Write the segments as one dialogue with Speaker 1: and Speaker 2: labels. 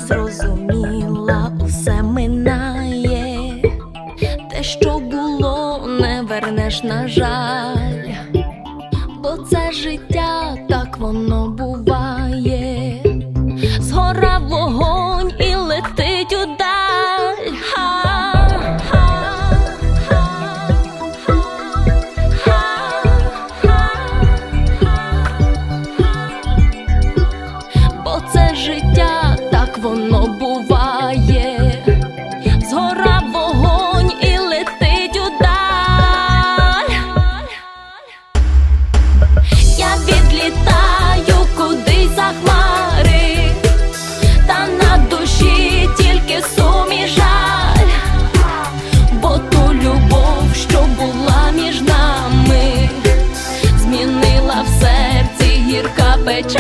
Speaker 1: зрозуміла, усе минає, те, що було, не вернеш, на жаль, бо це життя, так воно буває. Згорав вогонь і летить удаль. Бо це життя, так воно буває. Згорав вогонь і летить удаль. Я відлітаю кудись за хмари, та на душі тільки сум і жаль, бо ту любов, що була між нами, змінила в серці гірка печаль.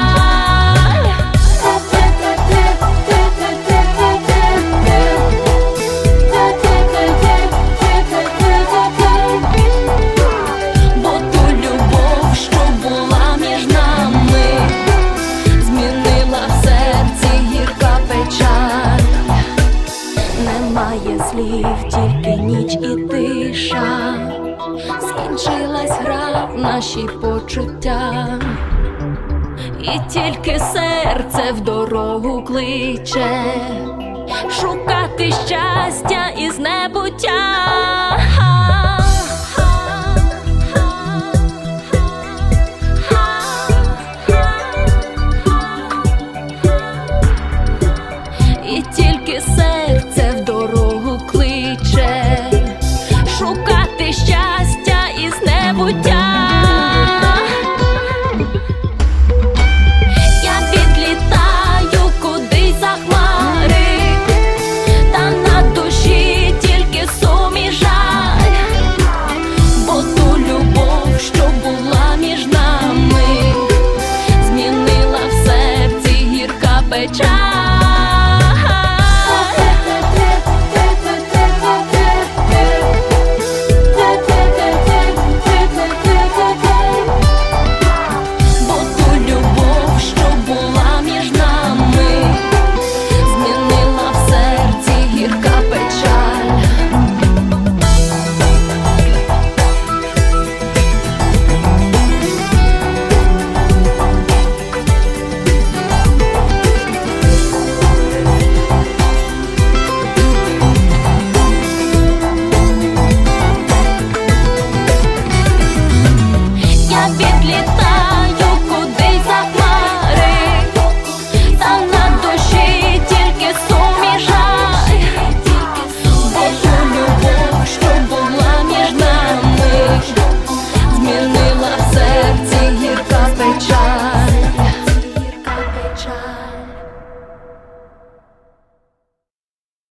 Speaker 1: Немає слів, тільки ніч і тиша. Скінчилась гра в наші почуття, і тільки серце в дорогу кличе шукати щастя із небуття.